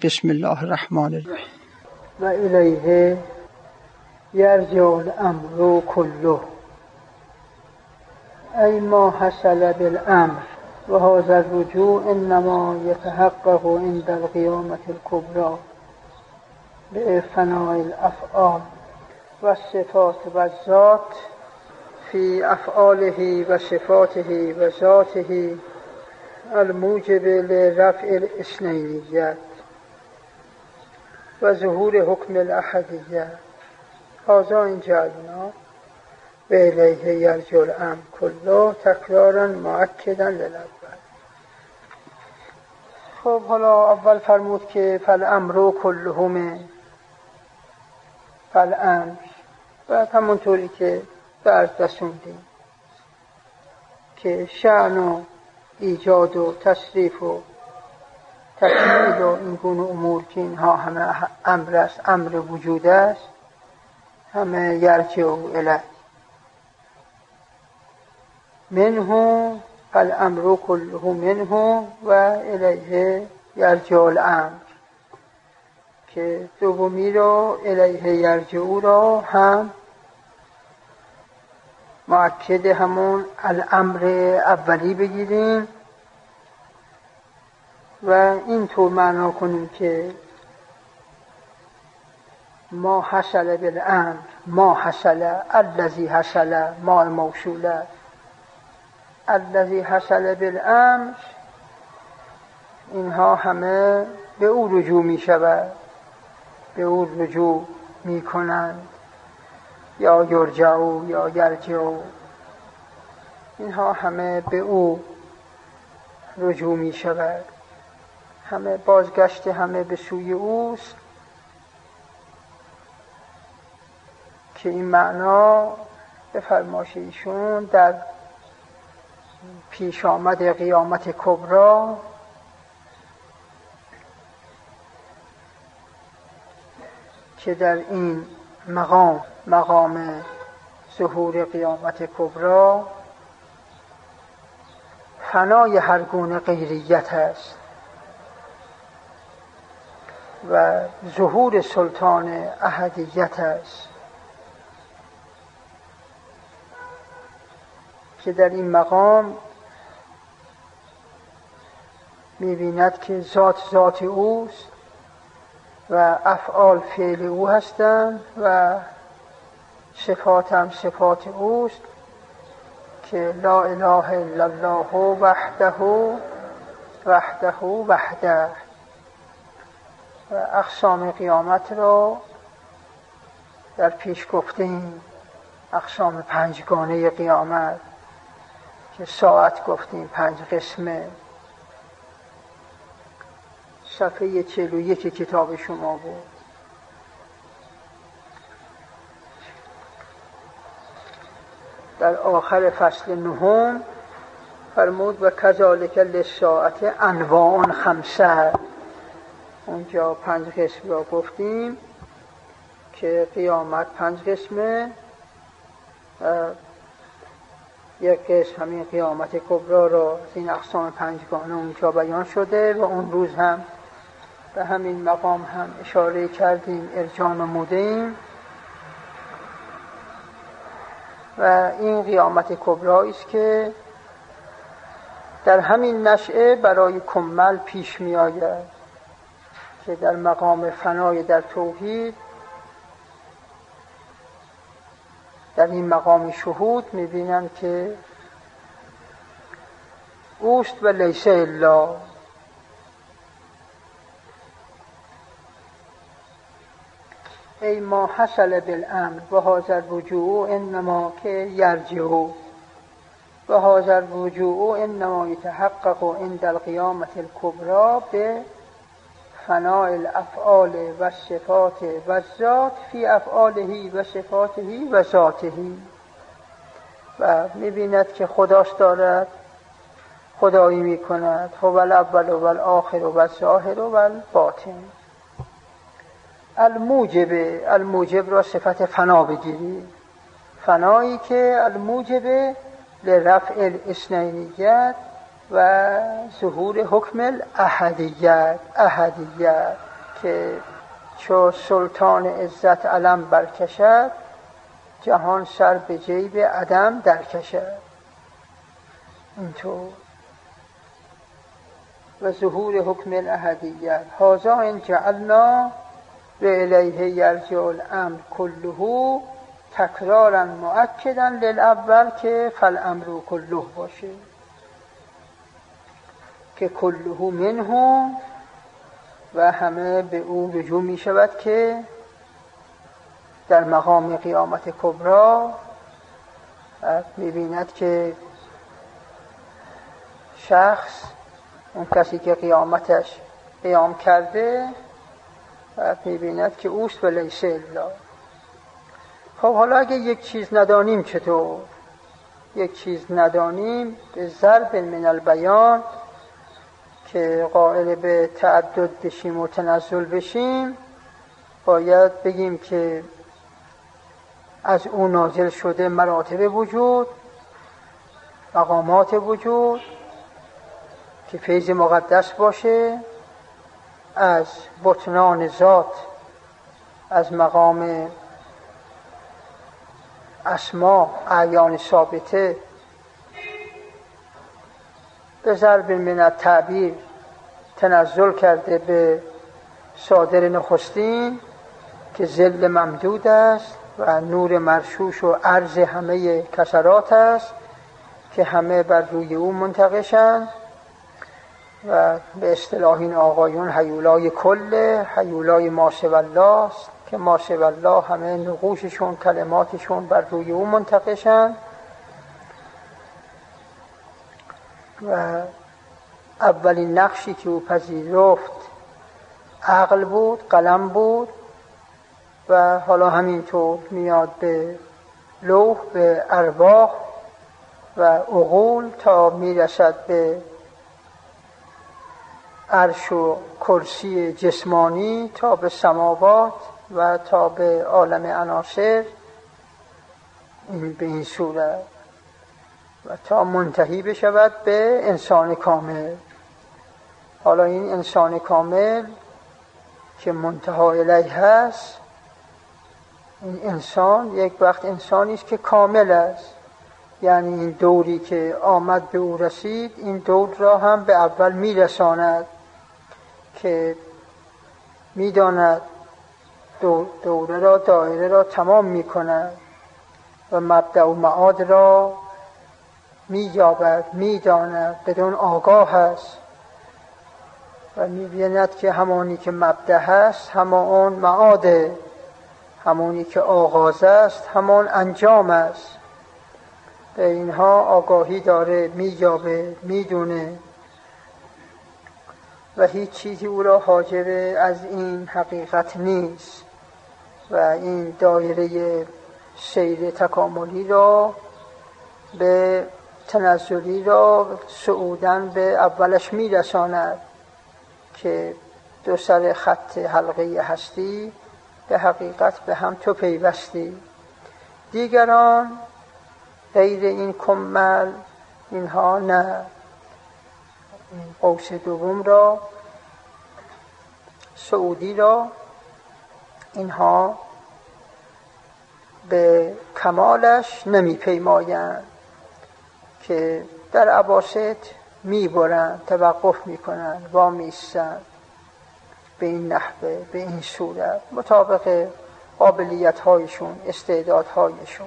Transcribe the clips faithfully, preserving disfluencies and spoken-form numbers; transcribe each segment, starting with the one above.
بسم الله الرحمن الرحیم. و الیه یرجع الامر کله ای ما حصل بالامر و هذا الرجوع انما یتحقق عند القیامة الکبری بفناء الافعال و الصفات و الذات فی افعاله و صفاته و ذاته الموجب لرفع الاثنینیت و ظهور حکم الاحدیت. هذا این جعلنا و الیه یرجع الامر کله تکرارا مؤکدا للاول. خب حالا اول فرمود که فالامر کلهم، فالامر و همونطوری که درس رسوندیم که شأن و ایجاد و تصریف و تکمیل و این گونه امور که اینها همه امر است، امر وجود است، همه یرجع الیه منه، فالامر کله منه و الیه یرجع الامر، که دومی رو الیه یرجع را هم مؤکد همون الامر اولی بگیریم و اینطور معنا کنیم که ما حصل بالامر، ما حصل الذی حصل، ما موصوله الذی حصل بالامر، اینها همه به او رجوع می شود، به او رجوع می کنند، یا یرجعو یا یرجعو، اینها همه به او رجوع می شود، همه بازگشت همه به سوی اوست، که این معنا به فرمایش ایشون در پیش آمد قیامت کبری که در این مقام مقام ظهور قیامت کبری فنای هر گونه غیریت است و ظهور سلطان احدیت است، که در این مقام می‌بیند که ذات ذات اوست و افعال فعل او هستند و صفات هم صفات اوست، که لا اله الا الله وحده وحده وحده. و اقسام قیامت را در پیش گفتیم، اقسام پنجگانه قیامت که ساعت گفتیم پنج قسمه، صفحه چهل و یک کتاب شما بود. در آخر فصل نهم فرمود و کذالک للساعة انواع خمسه، اونجا پنج قسم را گفتیم که قیامت پنج قسمه، یک قسم همین قیامت کبری را از این اقسام پنجگانه اونجا بیان شده و اون روز هم به همین مقام هم اشاره کردیم، ارجاع نمودیم. و این قیامت کبری است که در همین نشأه برای کمل پیش می آید، که در مقام فنای در توحید، در این مقام شهود می بینند که اوست و لیس الا. ای ما حصل بالامر و هذا الرجوع انما که یرجع و هذا الرجوع انما یتحقق عند القیامة الکبری به فناء الافعال و صفات و ذات فی افعاله و صفاته و ذاته. و می‌بیند که خداش دارد خدایی می‌کند، هو الاول و الاخر و الظاهر و الباطن. الموجب، الموجب را صفت فنا بگیری، فنایی که الموجب لرفع الاثنینیت و ظهور حکم الاحدیت، احدیت که چو سلطان عزت علم برکشد، جهان سر به جیب عدم درکشد. اینطور و ظهور حکم الاحدیت. هذا ان جعلنا و الیه یرجع الامر کله تکرارا مؤکدا للاول که فالامر کله باشه، که کله منه و همه به او رجوع می شود، که در مقام قیامت کبری می بیند که شخص، اون کسی که قیامتش قیام کرده، می بیند که اوست و لیس الا. خب حالا اگه یک چیز ندانیم چطور؟ یک چیز ندانیم به ضرب من البیان که قائل به تعدد بشیم و تنزل بشیم، باید بگیم که از اون نازل شده مراتب وجود، مقامات وجود که فیض مقدس باشه، از بطنان ذات، از مقام اسما اعیان ثابته، به ضرب من التعبیر تنزل کرده به صادر نخستین که ظل ممدود است و نور مرشوش و عرض همه کسرات است که همه بر روی او منتقشند و به اصطلاح این آقایون هیولای کله، هیولای ماسو الله است که ماسو الله همه نقوششون، کلماتشون بر روی او منتقشند. و اولین نقشی که او پذیرفت عقل بود، قلم بود، و حالا همینطور میاد به لوح، به ارواح و عقول تا میرسد به عرش و کرسی جسمانی، تا به سماوات و تا به عالم عناصر، این به این صورت، و تا منتهی بشود به انسان کامل. حالا این انسان کامل که منتها الیه هست، این انسان یک وقت انسانی است که کامل است، یعنی این دوری که آمد به او رسید، این دور را هم به اول میرساند که میداند دور دوره را، دایره را تمام میکند و مبدأ و معاد را می‌یابد، می‌داند، بدون آگاه است و می‌بیند که همانی که مبدأ هست همان معاده، همانی که آغاز است همان انجام است. به اینها آگاهی داره، می‌یابه، می‌دونه و هیچ چیزی او را حاجب از این حقیقت نیست و این دایره سیر تکاملی را به تنزلی را صعودن به اولش میرساند که دو سر خط حلقه هستی به حقیقت به هم تو پیوستی. دیگران غیر این کمل، اینها نه، این قوس دوم را، صعودی را، اینها به کمالش نمی پیمایند که در اواسط می برند، توقف می کنند، وامی ایستند به این نحوه، به این صورت، مطابق قابلیت هایشون، استعداد هایشون.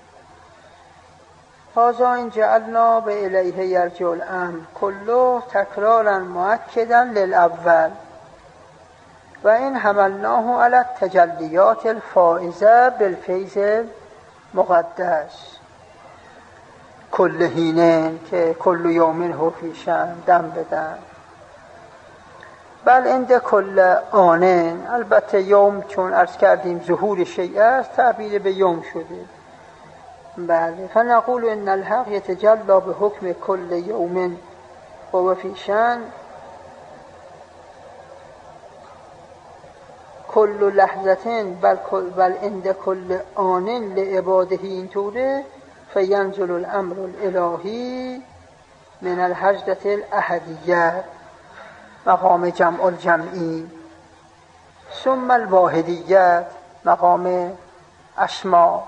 هذا ان جعلنا به الیه یرجع الامر کله تکرارا مؤکدا للاول و این حملناه علی التجلیات الفائزه بالفیض مقدس کل حین که کل یوم هو فی شأن، دم بدم، بل عند کل آن. البته یوم چون عرض کردیم ظهور شیء است، تعبیر به یوم شده. بله، فنقول ان الحق یتجلی به حکم کل یوم هو فی شأن کل لحظه بل بل عند کل آن لعباده، اینطوره. فینزل الامر الالهی من الحجرة الاحدیه، مقام جمع الجمعی، ثم الواحدیت مقام اسما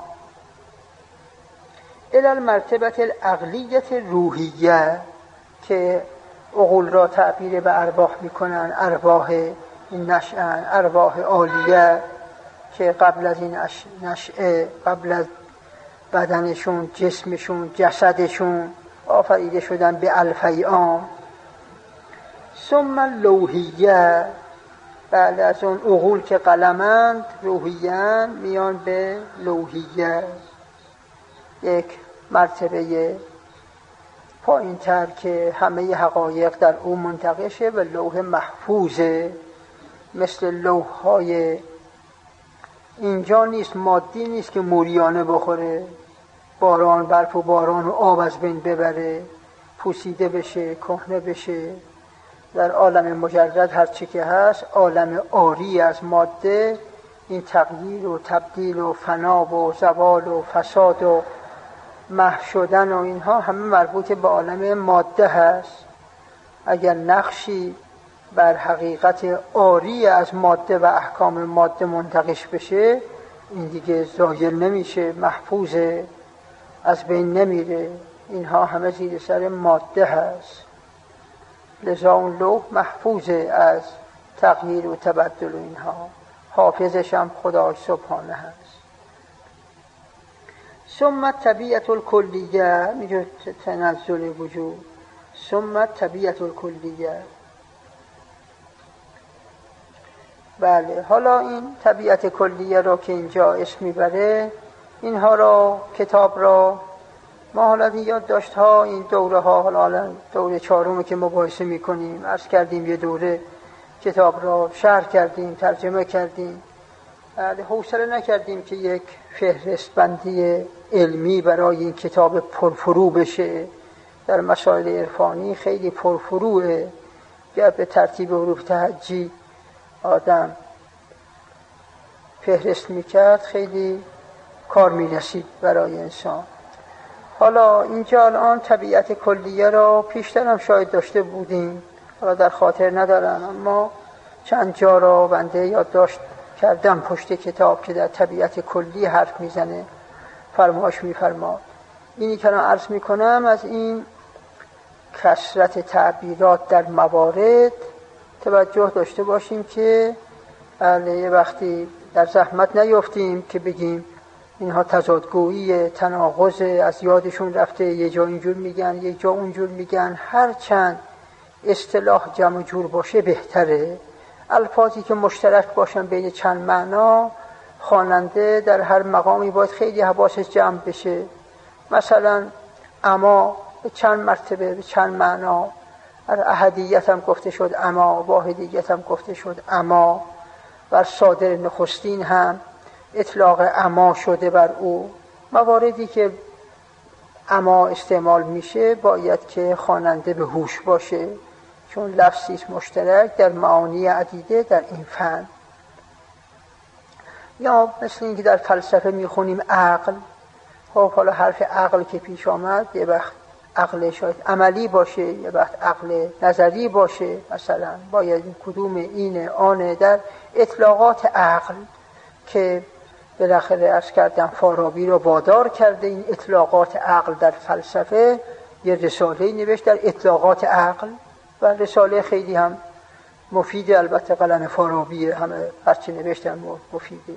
الی المرتبه العقلیه روحیه که عقول را تعبیر به ارواح میکنن، ارواح نشأن، ارواح عالیه که قبل از این نشأه، قبل از بدنشون، جسمشون، جسدشون آفریده شدن به الف ایام. ثم لوحیه، بعد از اون عقول که قلمند روحیان میان به لوحیه، یک مرتبه پایین تر که همه حقایق در اون منتقشه و لوح محفوظه. مثل لوح های اینجا نیست، مادی نیست که موریانه بخوره، باران، برف و باران و آب از بین ببره، پوسیده بشه، کهنه بشه. در عالم مجرد هر چی که هست عالم عاری از ماده، این تغییر و تبدیل و فنا و زوال و فساد و محو شدن و اینها همه مربوط به عالم ماده هست. اگر نقشی بر حقیقت عاری از ماده و احکام ماده منتقش بشه، این دیگه زایل نمیشه، محفوظه، از بین نمیره. اینها همه زیر سر ماده هست، لذا اون لوح محفوظه از تغییر و تبدل و اینها، حافظش هم خدای سبحانه هست. ثم طبیعت الکلیه، میگه تنزل وجود. ثم طبیعت الکلیه، بله. حالا این طبیعت کلیه را که اینجا اسم میبره، اینها را، کتاب را ما حالا این یادداشت ها، این دوره ها، حالا دوره چهارم که مباحثه میکنیم، عرض کردیم یه دوره کتاب را شرح کردیم، ترجمه کردیم، حوصله نکردیم که یک فهرست بندی علمی برای این کتاب پرفرو بشه. در مسائل عرفانی خیلی پرفروه، گر به ترتیب حروف تهجی آدم فهرست میکرد خیلی کار میرسید برای انسان. حالا اینجا الان طبیعت کلیه را پیشتر هم شاید داشته بودیم، حالا در خاطر ندارم، اما چند جا را بنده یادداشت کردم پشت کتاب که در طبیعت کلی حرف میزنه، فرمایش میفرماد. اینی که من عرض میکنم از این کثرت تعبیرات در موارد توجه داشته باشیم که یه وقتی در زحمت نیفتیم که بگیم اینها تضادگویی، تناقض، از یادشون رفته، یه جا اینجور میگن یه جا اونجور میگن. هر چند اصطلاح جمع جور باشه بهتره. الفاظی که مشترک باشن بین چند معنا، خواننده در هر مقامی باید خیلی حواسش جمع بشه. مثلا اما به چند مرتبه، به چند معنا، احدیت هم گفته شد اما، واحدیت هم گفته شد اما، بر صادر نخستین هم اطلاق اما شده بر او. مواردی که اما استعمال میشه باید که خواننده به هوش باشه، چون لفظی است مشترک در معانی عدیده در این فن. یا مثل اینکه در فلسفه میخونیم عقل، خب حالا حرف عقل که پیش آمد یه وقت عقل شاید عملی باشه، یه وقت عقل نظری باشه. مثلا باید این کدوم اینه آنه در اطلاقات عقل که بالاخره عرض کردم فارابی رو وادار کرده این اطلاقات عقل در فلسفه. یه رساله نوشت در اطلاقات عقل و رساله خیلی هم مفیده، البته قلم فارابیه، همه هرچی نوشتن مفیده.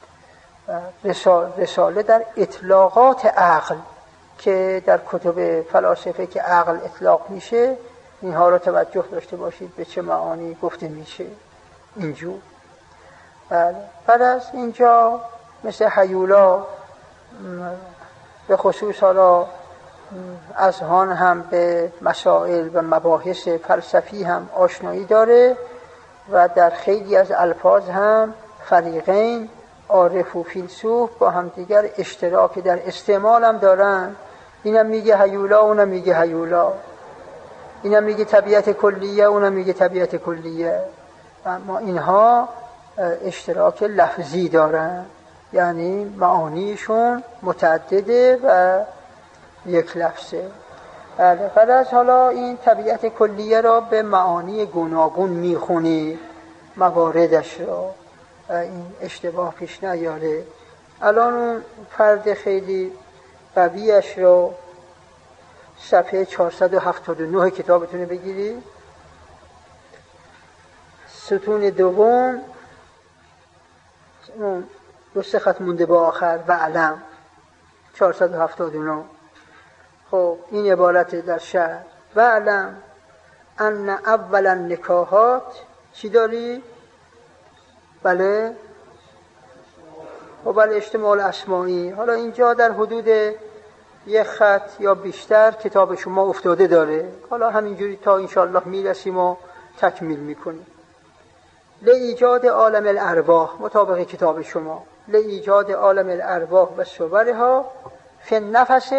رساله در اطلاقات عقل که در کتب فلاسفه که عقل اطلاق میشه، اینها رو توجه داشته باشید به چه معانی گفته میشه اینجور. بله. بعد از اینجا مثل هیولا به خصوص حالا اذهان هم به مسائل و مباحث فلسفی هم آشنایی داره و در خیلی از الفاظ هم فریقین، عارف و فیلسوف، با هم دیگر اشتراک در استعمال هم دارن. اینم میگه هیولا، اونم میگه هیولا، اینم میگه طبیعت کلیه، اونم میگه طبیعت کلیه. اما اینها اشتراک لفظی دارن، یعنی معانیشون متعدده و یک لفظه. بله. بعد از حالا این طبیعت کلیه را به معانی گوناگون میخونی، مواردش را. این اشتباه پیش نیاره. الان اون فرد خیلی قویش رو صفحه چهارصد و هفتاد و نه کتابتونه بگیری، ستون دوم دو سه خط مونده با آخر و علم چهارصد و هفتاد و نه. خب این عبارت در شرح و علم ان اولا نکاحات چی داری؟ بله و بله اشتمال اسماعی. حالا اینجا در حدود یک خط یا بیشتر کتاب شما افتاده داره، حالا همینجوری تا انشاءالله میرسیم و تکمیل میکنیم. لایجاد عالم الارواح مطابق کتاب شما، لایجاد عالم الارواح و صورها فی النفس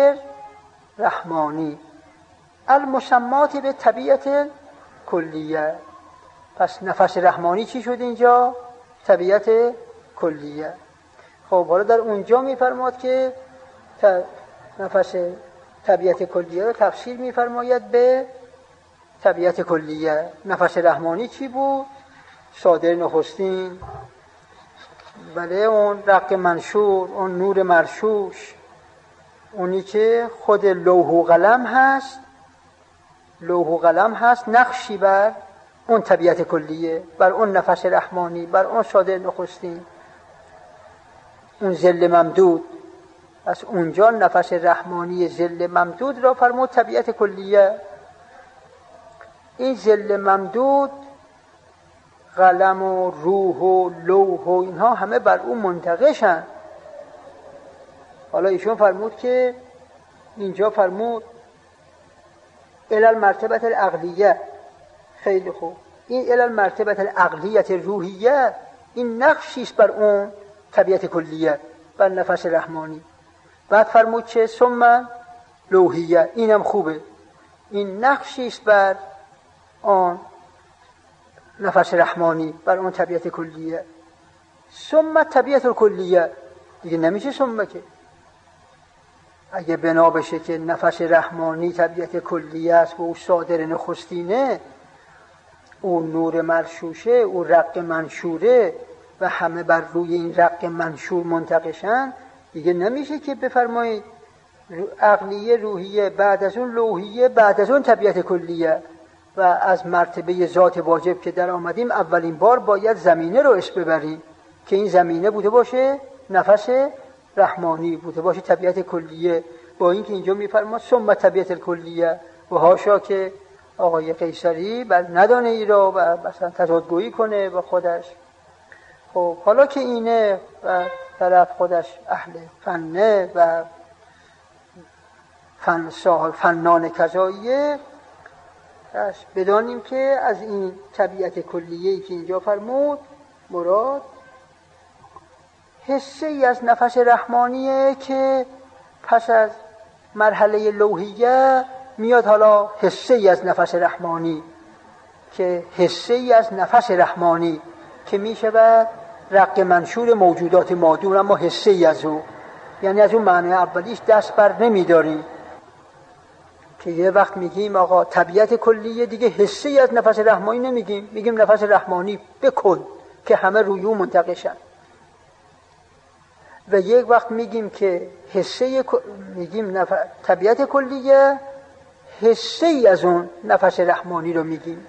رحمانی المسمات به طبیعت کلیه. پس نفس رحمانی چی شد اینجا؟ طبیعت کلیه. خب حالا در اونجا میفرماد که نفس طبیعت کلیه رو تفسیر میفرماید به طبیعت کلیه. نفس رحمانی چی بود؟ صادر نخستین، بله اون رق منشور، اون نور مرشوش، اونی که خود لوح و قلم هست، لوح و قلم هست نقشی بر اون طبیعت کلیه، بر اون نفس رحمانی، بر اون صادر نخستین، اون ظل ممدود. از اونجا نفس رحمانی ظل ممدود را فرمود طبیعت کلیه. این ظل ممدود قلم و روح و لوح و اینها همه بر اون منتقشن. حالا ایشون فرمود که اینجا فرمود الال مرتبت العقلیه. خیلی خوب، این الال مرتبت العقلیت روحیه این نقشیست بر اون طبیعت کلیه، بر نفس رحمانی. بعد فرمود چه؟ ثم لوحیه، اینم خوبه، این نقشیست بر آن نفس رحمانی، بر اون طبیعت کلیه. ثم طبیعت کلیه دیگه نمیشه ثم که، اگه بنا بشه که نفس رحمانی طبیعت کلیه است و او صادر نخستینه، او نور مرشوشه، او رق منشوره و همه بر روی این رق منشور منتقشن، دیگه نمیشه که بفرمایید عقلیه روحیه بعد از اون لوحیه بعد از اون طبیعت کلیه. و از مرتبه ذات واجب که در آمدیم اولین بار باید زمینه رو اسم ببریم که این زمینه بوده باشه نفس رحمانی، بوده باشه طبیعت کلیه. با اینکه اینجا میفرماد ثم طبیعت کلیه و هاشا که آقای قیصری بل ندانه ای را و مثلا تضادگویی کنه با خودش. خب حالا که اینه و طرف خودش اهل فنه و فن صاحب فنان کذاییه، پس بدانیم که از این طبیعت کلیه‌ای که اینجا فرمود مراد حصه ای از نفس رحمانیه که پس از مرحله لوحیه میاد حالا حصه ای از نفس رحمانی که حصه ای از نفس رحمانی که میشه بعد رق منشور موجودات مادون، اما حصه ای از او، یعنی از اون معنی اولیش دست بر نمیداریم که یه وقت میگیم آقا طبیعت کلیه دیگه حصه ای از نفس رحمانی نمیگیم، میگیم نفس رحمانی بکن که همه روی اون منتقشن. و یک وقت میگیم که حصه میگیم نف... طبیعت کلیه حصه ای از اون نفس رحمانی رو میگیم،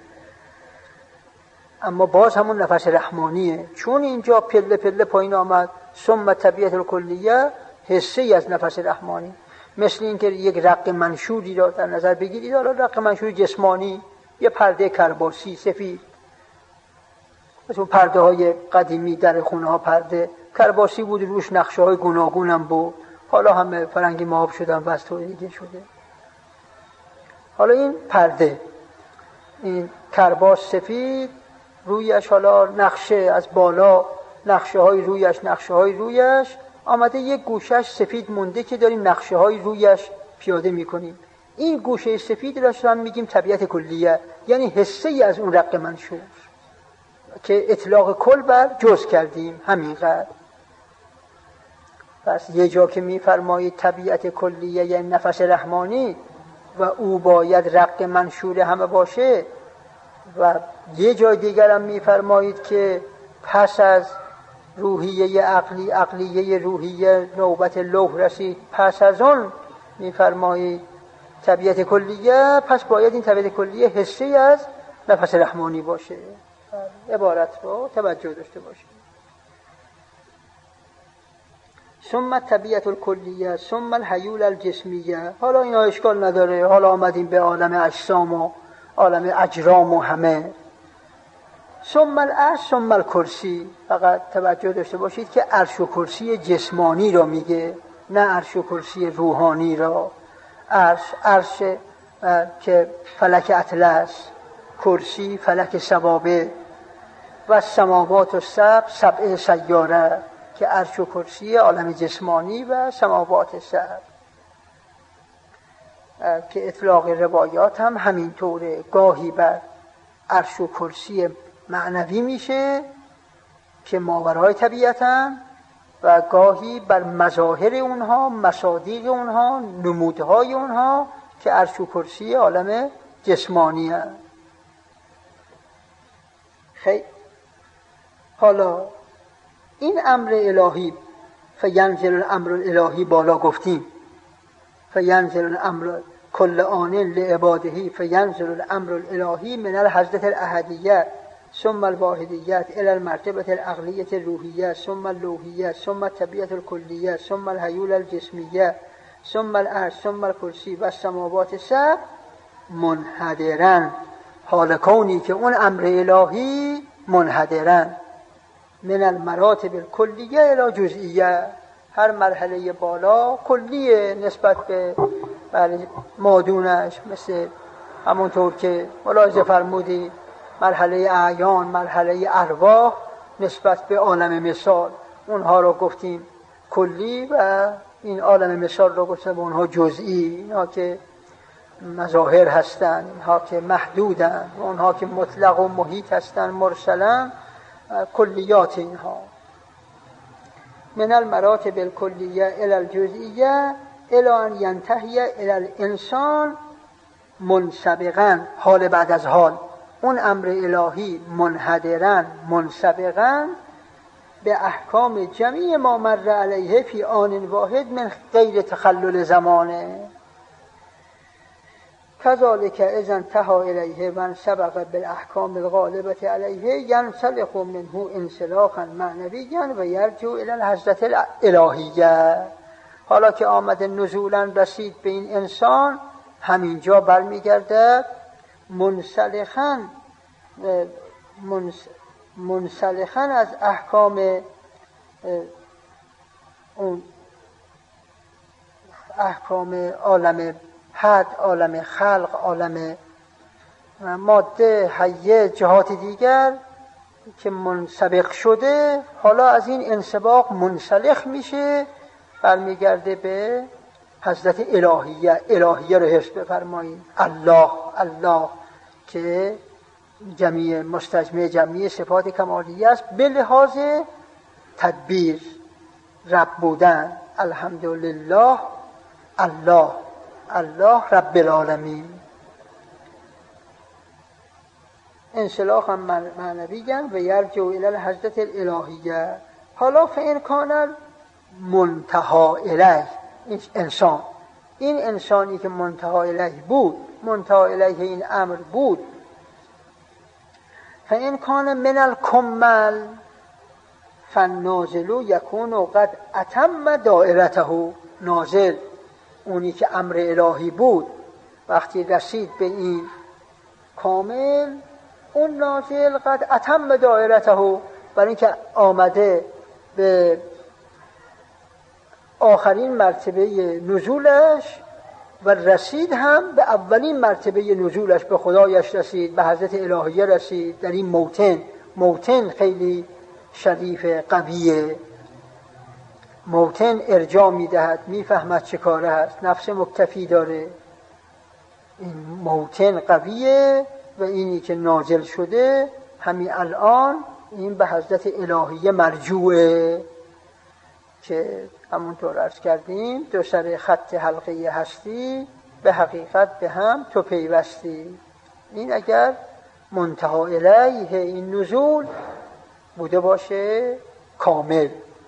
اما باز همون نفس رحمانیه، چون اینجا پله پله پایین آمد ثم طبیعت کلیه حصه ای از نفس رحمانی. مثل این که یک رق منشوری را در نظر بگیرید، حالا رق منشوری جسمانی، یه پرده کرباسی سفید، مثل پرده های قدیمی در خونه ها پرده کرباسی بود، روش نقشه های گوناگون هم بود، حالا همه فرنگی ماب شدن و از طور دیگه شده. حالا این پرده، این کرباس سفید، رویش حالا نقشه از بالا، نقشه های رویش نقشه های رویش آمده، یک گوشش سفید مونده که داریم نقشه های رویش پیاده میکنیم. این گوشه سفید را هم میگیم طبیعت کلیه، یعنی حصه ای از اون رق منشور که اطلاق کل بر جز کردیم همینقدر. پس یه جا که میفرمایید طبیعت کلیه یعنی نفس رحمانی و او باید رق منشور همه باشه، و یه جای دیگر هم میفرمایید که پس از روحیه عقلی، عقلیه روحیه، نوبت لوح رسید، پس از اون میفرمایید طبیعت کلیه، پس باید این طبیعت کلیه حسی از نفس رحمانی باشه. عبارت رو توجه داشته باشید. ثم طبیعت الکلیه ثم الحیول الجسمیه. حالا اینا اشکال نداره، حالا آمدیم به عالم اجسام و عالم اجرام و همه. ثم العرش ثم الکرسی. فقط توجه داشته باشید که عرش و کرسی جسمانی را میگه، نه عرش و کرسی روحانی را. عرش عرش که فلک اطلس، کرسی فلک سبابه، و سماوات و سبع سبع سیاره که عرش و کرسی عالم جسمانی و سماوات سبع که اطلاق روایات هم همینطوره. گاهی بر عرش و کرسی معنوی میشه که ماورای طبیعتن، و گاهی بر مظاهر اونها، مصادیق اونها، نمودهای اونها که عرش و کرسی عالم جسمانی هست. خیلی حالا این امر الهی، فینزل الامر الالهی بالا گفتیم، فینزل الامر کل آن لعباده، فینزل الامر الالهی من الحضرت الاحدیه ثم الواحدیت الى المرتبه العقلیه الروحیه ثم اللوحیه ثم الطبیعه الکلیه ثم الحیول الجسمیه ثم العرش ثم الکرسی و السماوات السبع منحدرن. حال کونی که اون امر الهی منحدرن من المراتب الکلیه الی جزئیه. هر مرحله بالا کلیه نسبت به مادونش، مثل همونطور که ملاحظه فرمودی مرحله اعیان، مرحله ارواح نسبت به عالم مثال، اونها رو گفتیم کلی و این عالم مثال رو گفتیم اونها جزئی. اینها که مظاهر هستن، اینها که محدودن، اونها که مطلق و محیط هستن مرسلن، کلیات اینها. من المراتب الکلیه الی الجزئیه الی ان ینتهی الی الانسان منسبقا. حال بعد از حال اون امر الهی منحدرن منسبقا به احکام جمیع ما مر علیه فی آن واحد من غیر تخلل زمانه. کذالک اذا انتهى الیه من سبق بالاحکام الغالبه علیه ینسلخ منه انسلاخا معنویا و یرجع الی الحضرت الالهیه. حالا که آمده نزولا رسید به این انسان، همینجا برمیگرده منسلخا منسلخا از احکام اون احکام عالم حد، عالم خلق، عالم ماده، حیه، جهات دیگر که منسبق شده، حالا از این انسباق منسلخ میشه، برمیگرده به حضرت الهیه. الهیه رو حفظ بفرمایید. الله الله که جمیع مستجمع جمیع صفات کمالیه است به لحاظ تدبیر، رب بودن. الحمدلله الله الله رب العالمین. انسلاخ هم معنویاً و یرجع الی الحضرت الالهیه. حالا فإن کان منتهی الیه، این انسان این انسانی که منتهی الیه بود، منتهی الیه این امر بود، فإن کان من الکمل فالنازل یکون قد اتم دائرته. نازل اونی که امر الهی بود وقتی رسید به این کامل، اون نازل قد اتم دائرته، برای اینکه آمده به آخرین مرتبه نزولش و رسید هم به اولین مرتبه نزولش، به خدایش رسید، به حضرت الهیه رسید. در این موطن، موطن خیلی شریف قویه، موطن ارجاع میدهد، میفهمد چه کاره هست، نفس مکتفی داره. این موطن قویه و اینی که نازل شده همین الان این به حضرت الهیه مرجوعه که همونطور عرض کردیم دو سر خط حلقه هستی به حقیقت به هم تو پیوستی. این اگر منتهی الیه این نزول بوده باشه کامل.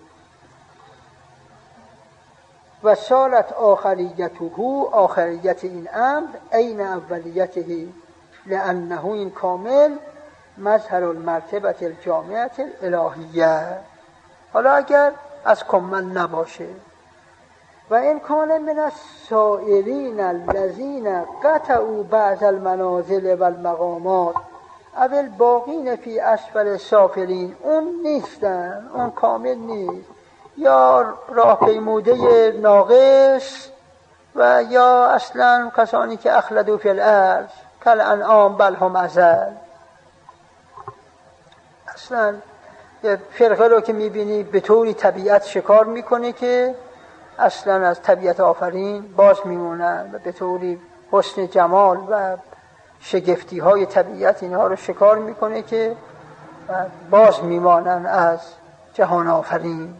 و سالت آخریته، آخریت این امر عین اولیته، لانه این کامل مظهر المرتبه الجامعه الالهیه. حالا اگر از کامل نباشه، و این کان من السائرین الذین قطعوا بعض المنازل و المقامات اول باقین فی اسفل سافلین، اون نیستن، اون کامل نیست، یا راه پیموده ناقص و یا اصلا کسانی که اخلدوا فی الارض کل انعام بل هم اضل. اصلا یه فرقه رو که میبینی به طوری طبیعت شکار میکنه که اصلا از طبیعت آفرین باز میمونن و به طوری حسن جمال و شگفتی های طبیعت اینها رو شکار میکنه که باز میمانن از جهان آفرین.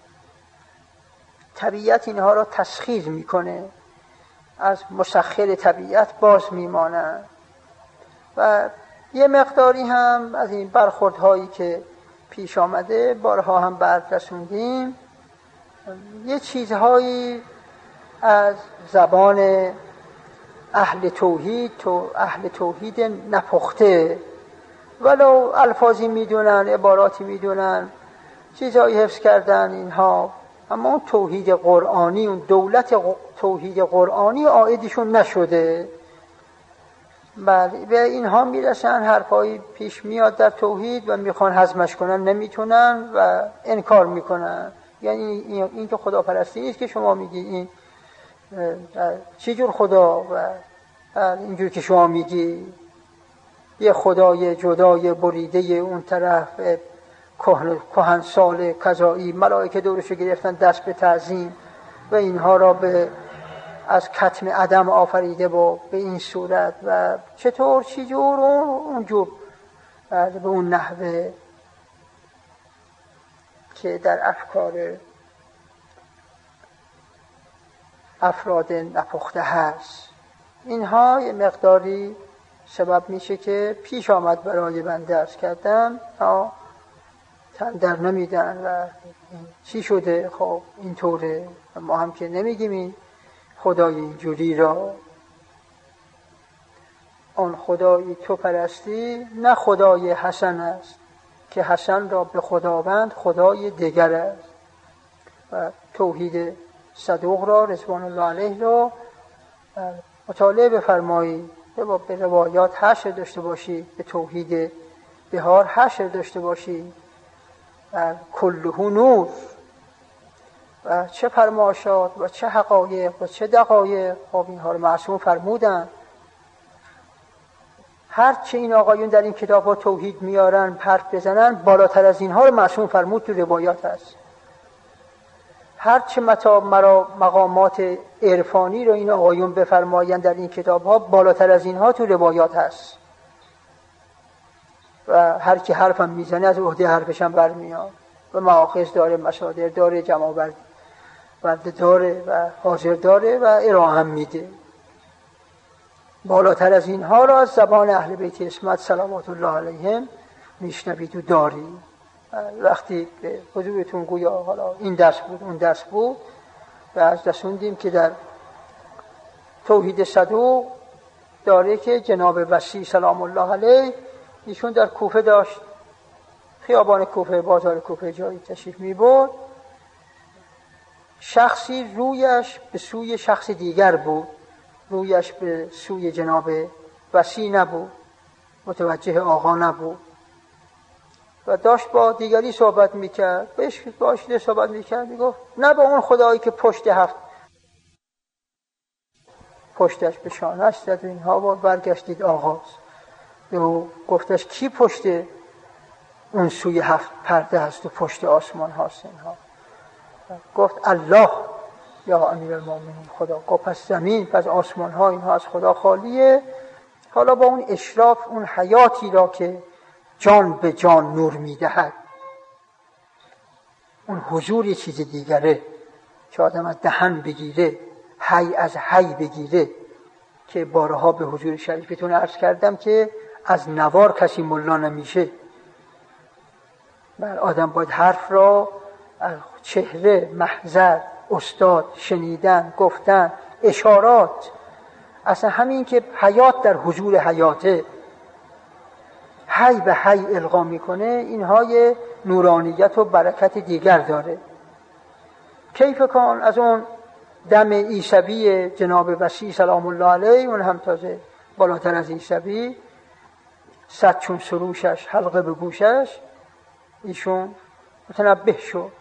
طبیعت اینها رو تسخیر میکنه، از مسخر طبیعت باز میمانن. و یه مقداری هم از این برخوردهایی که پیش آمده بارها هم بررسوندیم، یه چیزهایی از زبان اهل توحید تو اهل توحید نپخته، ولو الفاظی میدونن، عباراتی میدونن، چیزهایی حفظ کردن اینها، اما اون توحید قرآنی، اون دولت توحید قرآنی عائدشون نشده. بله، به اینها میرسن، حرفایی پیش میاد در توحید و میخوان هضمش کنن، نمیتونن و انکار میکنن. یعنی این, این که خداپرستی نیست که شما میگی، این چی جور خدا و اینجور که شما میگی یه خدای جدای بریده اون طرف کهنسال کذایی، ملائکه دورشو گرفتن دست به تعظیم و اینها را به از کتم عدم آفریده با به این صورت و چطور چی جور اونجور به اون نحوه که در افکار افراد نپخته هست. اینها یه مقداری سبب میشه که پیش آمد برای بنده عرض کردم ها تن در نمیدن و چی شده، خب اینطوره، ما هم که نمیگیم این خدای اینجوری را. آن خدایی تو پرستی نه خدای حسن است که حسن را به خداوند خدای دیگر است. و توحید صدوق را رضوان الله علیه را مطالعه بفرمایید، به روایات حشر داشته باشید، به توحید بهار حشر داشته باشید. کله نور، و چه فرماشات و چه حقایق و چه دقایق، خب اینها رو معصوم فرمودن. هر چه این آقایون در این کتاب ها توحید میارن حرف بزنن، بالاتر از اینها رو معصوم فرمود تو روایات هست. هر چه مطاب مرا مقامات عرفانی رو این آقایون بفرماین در این کتاب ها، بالاتر از اینها تو روایات هست. و هر کی حرفم میزنه از عهده حرفش هم برمیاد و مآخذ داره، مصادر داره، جمع برده داره و حاضر داره و ارائه هم میده. بالاتر از اینها را از زبان اهل بیت عصمت صلوات الله علیهم میشنوید و داری. وقتی به حضورتون گویا حالا این درس بود اون درس بود و از رسوندیم که در توحید صدوق داره که جناب وصی سلام الله علیه ایشون در کوفه داشت، خیابان کوفه، بازار کوفه جایی تشریف می‌برد، شخصی رویش به سوی شخص دیگر بود، رویش به سوی جناب وصی نبود، متوجه آقا نبود و داشت با دیگری صحبت میکرد، بهش باشیده صحبت میکرد، میگفت نه به اون خدایی که پشت هفت پشتش به شانه‌اش زد و اینها، و برگشتید آغاز و گفتش کی پشت اون سوی هفت پرده هست و پشت آسمان هست اینها؟ گفت الله یا امیرالمومنین، خدا. گفت پس زمین پس آسمان ها اینها از خدا خالیه. حالا با اون اشراف، اون حیاتی را که جان به جان نور میدهد، اون حضور یه چیز دیگره که آدم از دهن بگیره، حی از حی بگیره، که بارها به حضور شریفتون عرض کردم که از نوار کسی ملا نمیشه. بر آدم باید حرف را از چهره، محضر، استاد، شنیدن، گفتن، اشارات، اصلا همین که حیات در حضور حیاته حی به حی القا میکنه، اینها یه نورانیت و برکت دیگر داره. کیف کان از اون دم عیسوی جناب وسیع سلام الله علیه، اون هم تازه بالاتر از عیسوی، صد چون سروشش حلقه به گوشش، ایشون متنبه شد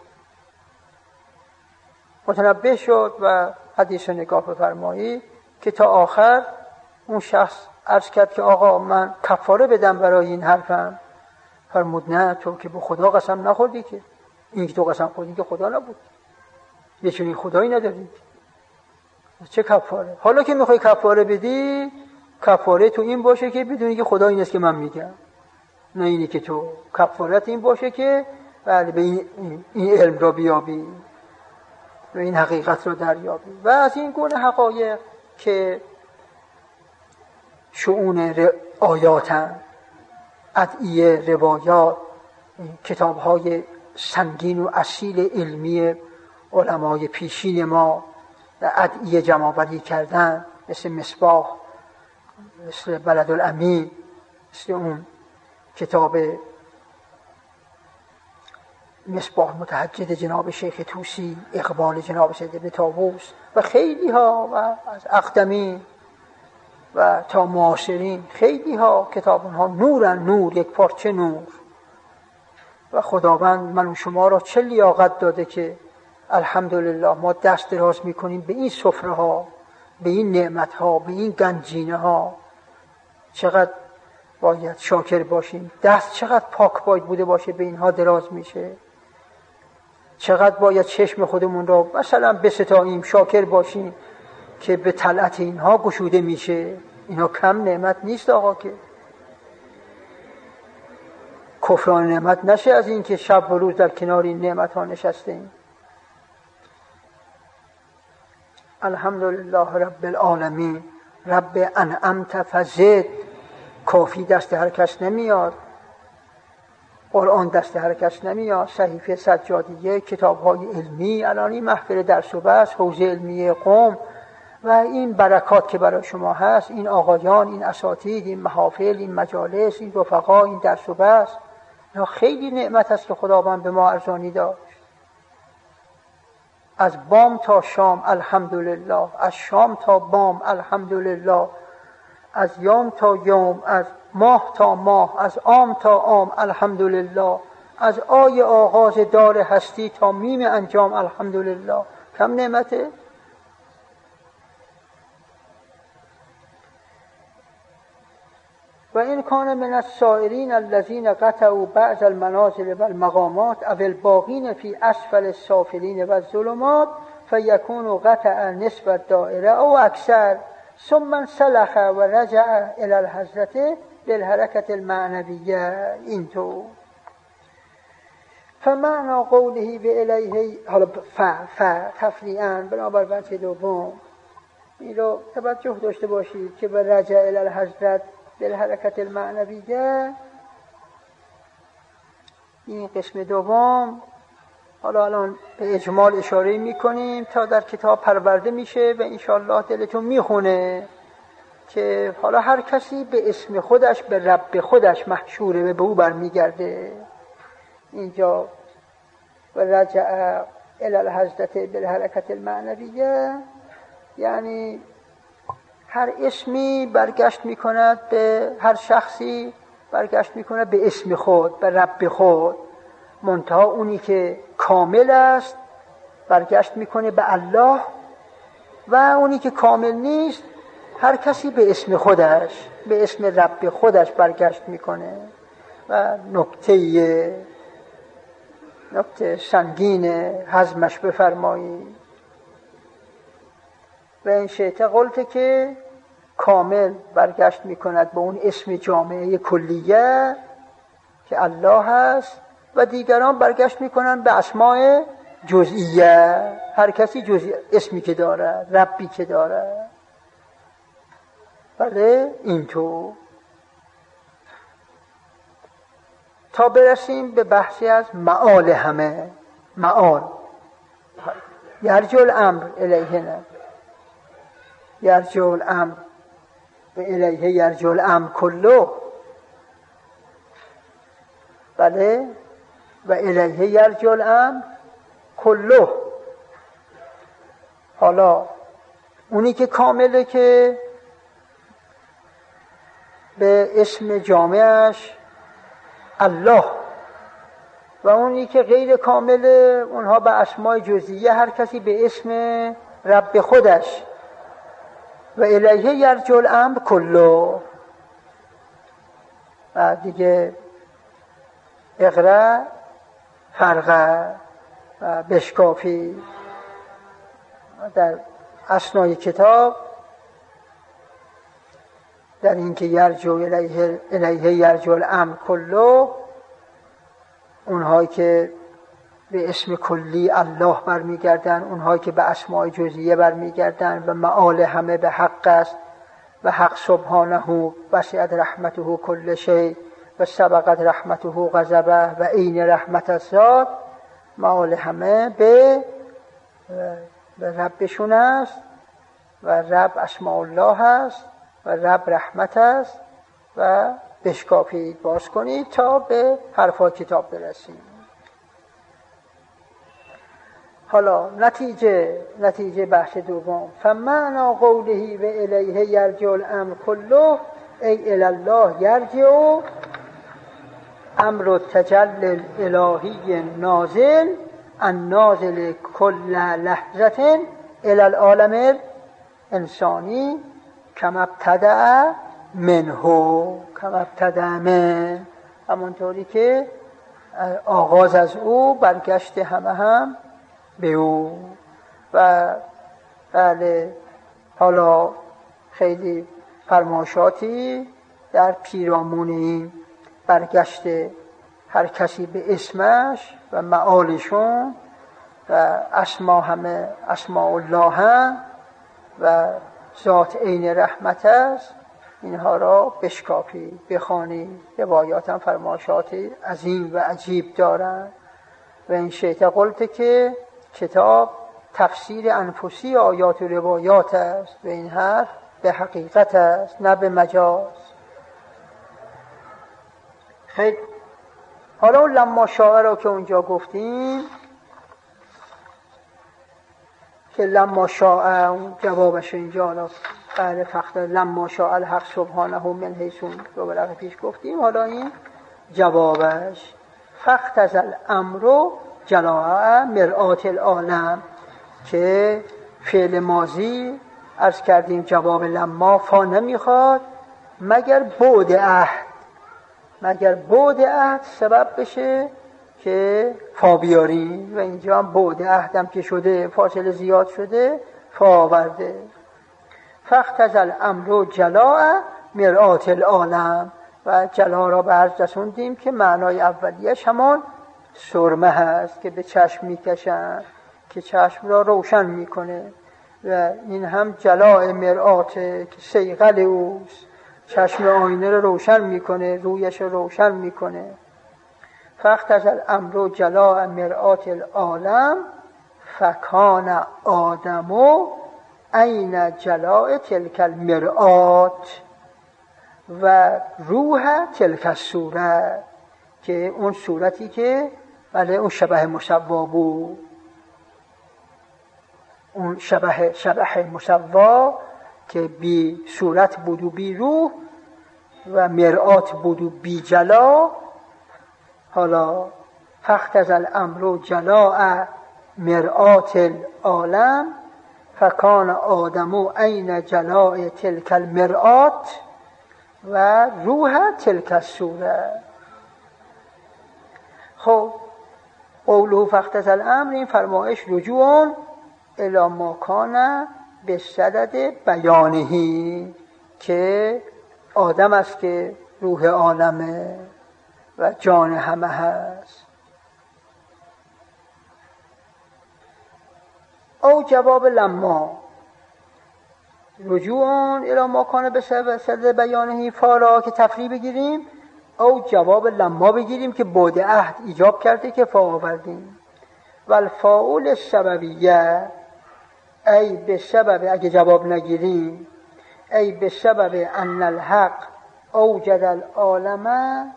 متنبه شد و حدیث نگاه بفرمایید که تا آخر اون شخص عرض کرد که آقا من کفاره بدم برای این حرفم. فرمود نه، تو که به خدا قسم نخوردی، که این که تو قسم خوردی که خدا نبود، یه چنین خدایی نداری، چه کفاره؟ حالا که میخوای کفاره بدی، کفاره تو این باشه که بدونی که خدا این است که من میگم، نه اینی که تو کفارت این باشه که بله به این, این علم را بیابی و این حقیقت را دریابی. و از این گونه حقایق که شؤون آیاتن، ادعیه، روایات، کتاب‌های سنگین و اصیل علمی علمای پیشین ما و ادعیه جمع‌آوری کردن، مثل مصباح، مثل بلدالامین، مثل اون کتاب مصباح متحجد جناب شیخ طوسی، اقبال جناب سید ابن طاووس و خیلی ها، و از اقدمین و تا معاصرین خیلی ها کتاب ها نورن، نور، یک پارچه نور. و خداوند من و شما را چه لیاقت داده که الحمدلله ما دست دراز میکنیم به این سفره ها، به این نعمت ها، به این گنجینه ها. چقدر باید شاکر باشیم، دست چقدر پاک باید بوده باشه به اینها دراز میشه. چقدر باید چشم خودمون را مثلا بستاییم، شاکر باشیم که به طلعت اینها گشوده میشه. اینها کم نعمت نیست آقا، که کفران نعمت نشه از این که شب و روز در کنار این نعمت ها نشستیم. الحمدلله رب العالمین. رب انعمت فزد، کافی دست هر کس نمیاد، قرآن دست هر کس نمیاد، صحیفه سجادیه، کتاب‌های علمی، الان این محفل درس و بحث، حوزه علمی قم و این برکات که برای شما هست، این آقایان، این اساتید، این محافل، این مجالس، این رفقا، این درس و بحث، اینا خیلی نعمت است که خداوند به ما ارزانی داشت. از بام تا شام الحمدلله، از شام تا بام الحمدلله، از یوم تا یوم، از ماه تا ماه، از عام تا عام الحمدلله، از آی آغاز دار هستی تا میم انجام الحمدلله. کم نعمته؟ و این کان من السائرین الذین قطعوا بعض المنازل و المقامات او الباقین فی اسفل السافلین و الظلمات فیکون قطع نصف الدائره او اکثر ثم انسلخ و رجع الى الحضرت بالحرکت المعنویه. اینطور فمعنی قوله و الیه، حالا ف ف تفریعاً بنابر وجه دوم این رو توجه داشته باشید که به رجع الی الحضرت بالحرکت المعنویه، این قسم دوم حالا الان به اجمال اشاره میکنیم تا در کتاب پرورده میشه و انشاءالله دلتون میخونه که حالا هر کسی به اسم خودش به رب خودش محشوره و به او برمیگرده. اینجا و رجع الی الحضرت بالحرکت المعنویه یعنی هر اسمی برگشت میکند به هر شخصی، برگشت میکند به اسم خود، به رب خود. منتها اونی که کامل است برگشت میکنه به الله و اونی که کامل نیست هر کسی به اسم خودش، به اسم رب خودش برگشت میکنه. و نکته نکته سنگین هضمش بفرمایید. و این شیطه قلته که کامل برگشت میکند به اون اسم جامعه کلیه که الله هست و دیگران برگشت میکنن به اسماء جزئیه، هر کسی جزئی اسمی که داره، ربی که داره. بله اینطور. تا برسیم به بحثی از معال همه. معال یرجع الامر الیه، نه یرجع الامر و الیه یرجع الامر کله. بله، و الیه یرجع الامر کله. حالا اونی که کامله که به اسم جامعش الله، و اونی که غیر کامله اونها به اسماء جزئیه، هر کسی به اسم رب خودش. و الیه یرجع الامر کله. و دیگه اقرا فرقه و بشکافی در اسنای کتاب در اینکه یرجع الیه الیه یرجع الامر کله، اونهایی که به اسم کلی الله برمیگردن، اونهایی که به اسماء جزئیه برمیگردن و معال همه به حق است و حق سبحانه وسعت رحمته کل شیء و سبقت رحمته غضبه و عین رحمت الذات. معال همه به به ربشون است و رب اسماء الله است و رب رحمت است. و بشکافید، باز کنید تا به حرفا کتاب برسیم. حالا نتیجه نتیجه بحث دوم، فمعنا قوله و الیه یرجع الامر کله ای الی الله یرجع امر التجلی الالهی نازل النازل کل لحظه الی العالم انسانی کما ابتدأ منه کما ابتدأ من، همونطوری که آغاز از او برگشت همه هم به او. و بله، حالا خیلی فرمایشاتی در پیرامون این برگشت هر کسی به اسمش و معالشون و اسما همه اسماء الله هم و ذات عین رحمت است، اینها را بشکافی، بخوانی. روایات هم فرمایشاتی عظیم و عجیب دارند. و این شیطه قلت که کتاب تفسیر انفسی آیات و روایات است و این حرف به حقیقت است نه به مجاز. خیلی حالا لما شاء را که اونجا گفتیم که لما شاء اون جوابش اینجا حالا بله فقط لما شاء الحق سبحانه من حیثون رو برقه پیش گفتیم. حالا این جوابش فقط از الامر جلاء مرآت العالم که فعل ماضی عرض کردیم جواب لما فا نمیخواد مگر بعد عهد، مگر بعد عهد سبب بشه که فا بیاریم. و اینجا هم بعد عهدم که شده فاصله زیاد شده فا آورده. فقط از الامر جلاء مرآت العالم و جلا را به عرض رسوندیم که معنای اولیش همان سرمه هست که به چشم میکشن که چشم را روشن میکنه و این هم جلاء مرآت که صیقل اوست، چشم آینه را روشن میکنه، رویش را روشن میکنه. فقط از الامر جلاء مرآت العالم فکان آدمو عین جلاء تلک المرآت و روح تلک الصورت، که اون صورتی که بله اون شبه مصوا بود، اون شبه شبه مصوا که بی صورت بود و بی روح و مرآت بود و بی جلا. حالا فقط از الامر جلاء مرآت العالم فکان آدمو عین جلاء تلک المرآت و روح تلک الصورت. خب قوله فقط از الامر این فرمایش رجوع الی ما کان به صدد بیانهی که آدم است که روح عالمه و جان همه هست. او جواب لما رجوع الی ما کان به صدد بیانهی فارا که تفریع بگیریم او جواب لما بگیریم که بعد عهد ایجاب کرده که فا آوردیم. و الفاعل سببیه ای به سبب، اگه جواب نگیریم، ای به سبب ان الحق اوجد العالم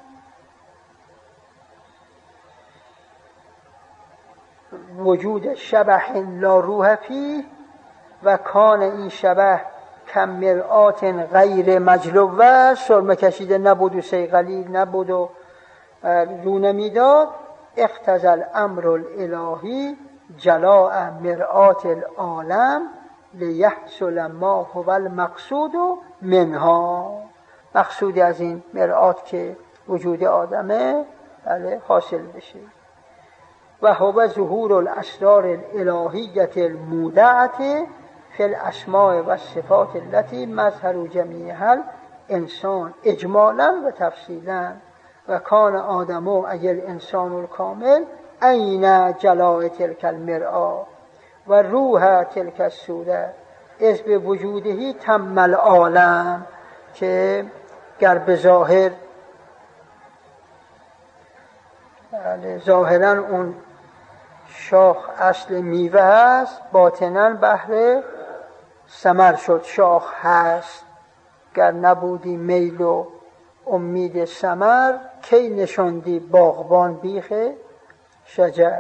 وجود شبح لا روح فیه و کان این شبح کم مرآت غیر مجلوه، سرمه کشیده نبود و صیقلی نبود و رو نمیداد. اقتضى الامر الالهی جلاء مرآت العالم لیحصل ما هو المقصود منها. مقصود از این مرآت که وجود آدمه بله حاصل بشه. و هو ظهور الاسرار الالهیه المودعه فی الاسماء و الصفات التي مظهر جمیعها الانسان اجمالا و تفصیلا. و کان آدم ای الانسان الکامل عین جلاء تلک المرآة و روح تلک الصوره اذ به وجودهی تم العالم، که گر به ظاهر ظاهرا اون شاخ اصل میوه هست، باطنا بهر ثمر شد شاخ هست. گر نبودی میل و امید ثمر کی نشوندی باغبان بیخ شجر.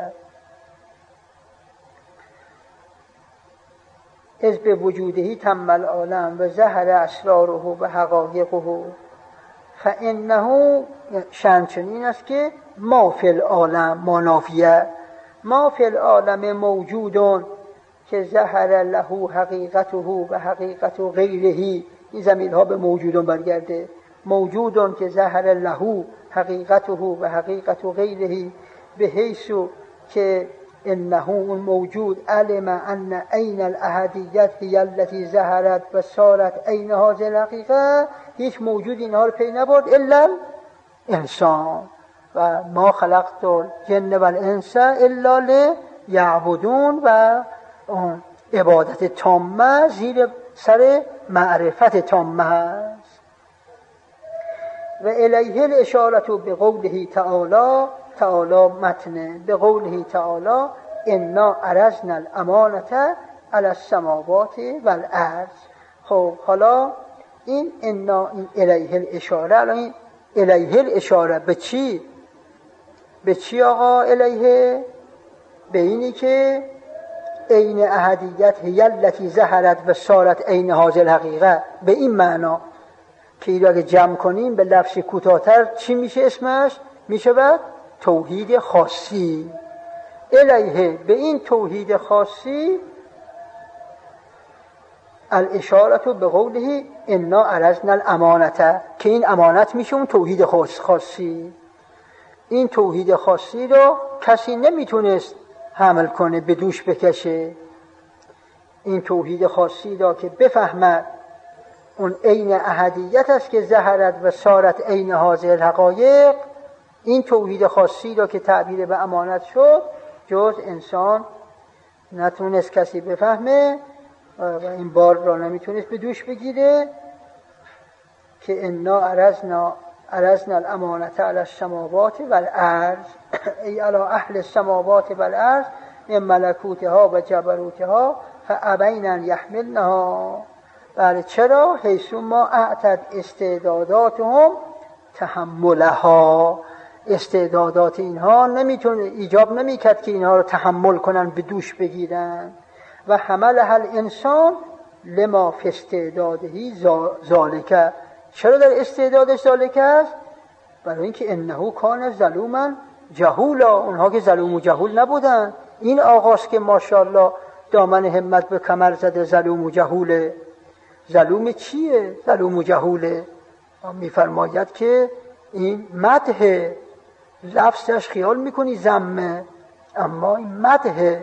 از به وجودهی تم العالم و ظهر اسراره و حقایقه فانه شأن چنین است که ما فی العالم ما نافیه، ما فی العالم موجودون که ظهر له حقیقته و حقیقت غیره. این ضمیرها به موجودون برگرده. موجودون که ظهر له حقیقته و حقیقت غیره به حیث که انه اون موجود علم ان عین الاحدیت هی التي ظهرت و صارت عین هذه الحقیقه. هیچ موجود اینها رو پی نبرد الا انسان. و ما خلقت الجن و الانس الا لیعبدون. و عبادت تامه زیر سر معرفت تامه است. و الیه الاشاره به قوله تعالی، تعالی متنه، به قوله تعالی انا عرضنا الامانه علی السماوات والارض. خب حالا این انا این الیه الاشاره، الان این الیه الاشاره به چی؟ به چی آقا الیه؟ به اینی که عین احدیت هی التی ظهرت و صارت عین هذه الحقیقه. به این معنا که این رو اگه جمع کنیم به لفظ کوتاه‌تر چی میشه اسمش؟ میشه بعد توحید خاصی. الیه به این توحید خاصی، الاشاره به قوله انا عرضنا الامانه، که این امانت میشه اون توحید خاصی. این توحید خاصی رو کسی نمیتونست حمل کنه، به دوش بکشه. این توحید خاصی را که بفهمد اون عین احدیت است که ظهرت و صارت عین هذه الحقایق، این توحید خاصی را که تعبیر به امانت شد جز انسان نتونست کسی بفهمه و این بار را نمیتونست به دوش بگیره که انا عرضنا عرضنا الامانه علی السماوات والارض ای علی اهل السماوات والارض من ملکوتها و جبروتها فابین ان یحملنها. بله چرا؟ حیث ما اعتد استعداداتهم تحملها. استعدادات اینها نمیتونه ایجاب نمیکرد که اینها رو تحمل کنن، به دوش بگیرن. و حملها الانسان لما فی استعدادهی ذالک. چرا در استعدادش ذالک است؟ برای اینکه انه کان ظلوما جهولا. اونها که ظلوم و جهول نبودن. این آقاست که ماشاءالله دامن همت به کمر زده ظلوم و جهوله. ظلوم چیه؟ ظلوم و جهوله. میفرماید که این مدح، لفظش خیال میکنی ذمه، اما این مدح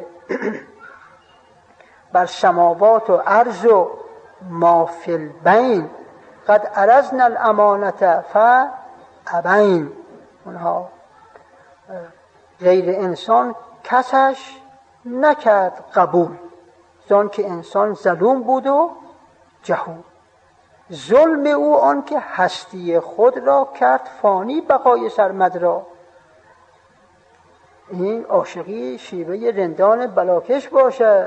بر سماوات و ارض و ما فی البین قد عرضنا الامانه فابین. اونها غیر انسان کسش نکرد قبول، زان که انسان ظلوم بود و جهول. ظلم او آن که هستی خود را کرد فانی بقای سرمد را. این عاشقی شیوه رندان بلاکش باشه،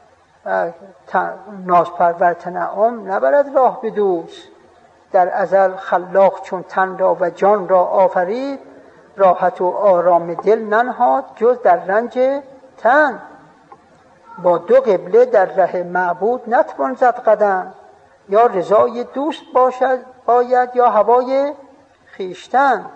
نازپرور تنعم نبرد راه به دوست. در ازل خلاق چون تن را و جان را آفرید، راحت و آرام دل ننهاد جز در رنج تن. با دو قبله در ره معبود نتوان زد قدم، یا رضای دوست باشد باید یا هوای خیشتن.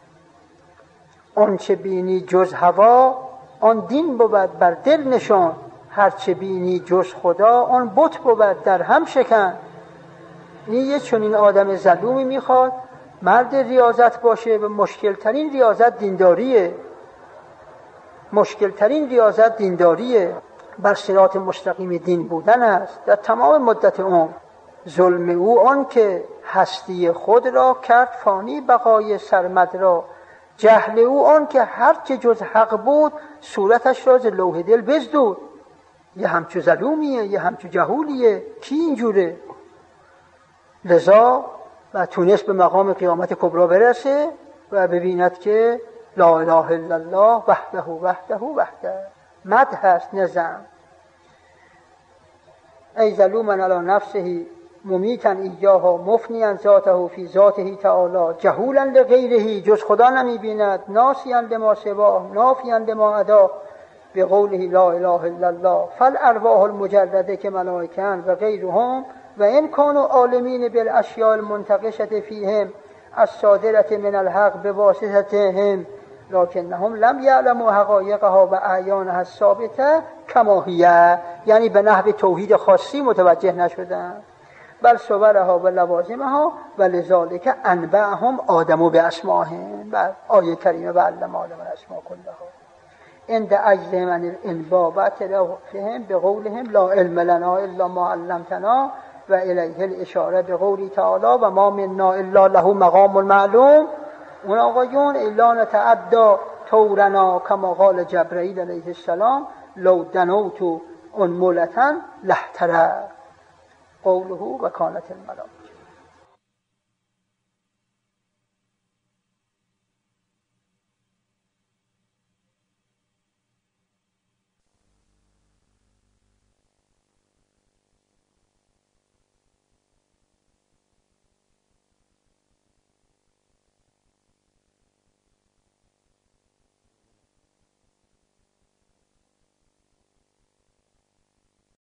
آن چه بینی جز هوا آن دین بود بر دل نشان، هر چه بینی جز خدا آن بت بود در هم شکن. این یه چنین آدم ظلومی میخواد مرد ریاضت باشه و مشکل ترین ریاضت دینداریه. مشکل ترین ریاضت دینداریه، بر صراط مستقیم دین بودن است در تمام مدت عمر. ظلم او آن که هستی خود را کرد فانی بقای سرمد را. جهل او آن که هر چه جز حق بود صورتش را ز لوح دل بزدود. یه همچو ظلومیه یه همچو جهولیه، کی اینجوره؟ لذا و تونست به مقام قیامت کبرا برسه و ببیند که لا اله الا الله وحده وحده وحده مد هست نظم. ای ظلومن علی نفسه ممیتا ایاها مفنیا ذاته فی ذاته تعالی جهولا لغیره، جز خدا نمی بیند، ناسیا لما سواه نافیا لما عدا به قوله لا اله الا الله. فالارواح المجرده که ملائکه‌اند و غیرهم و ان کانوا عالمین بالاشیاء المنتقشه فیهم الصادره من الحق بواسطتهم لکنهم لم یعلموا حقایقها و اعیانها الثابته کما هی، یعنی به نحو توحید خاصی متوجه نشدند، بل صورها و لوازمها و لذالک انبعهم آدم به اسمائهم. و آیه کریمه و علم آدم الاسماء کلها عند عجزهم عن الانباء و اعترافهم بقولهم لا علم لنا الا ما علمتنا و الیه الاشاره بقوله تعالی و ما منا الا له مقام معلوم. اون آقایون الا نتعدى طورنا کما قال جبرائیل علیه السلام لو دنوت انملة لاحترق قوله و کانت الملائکه.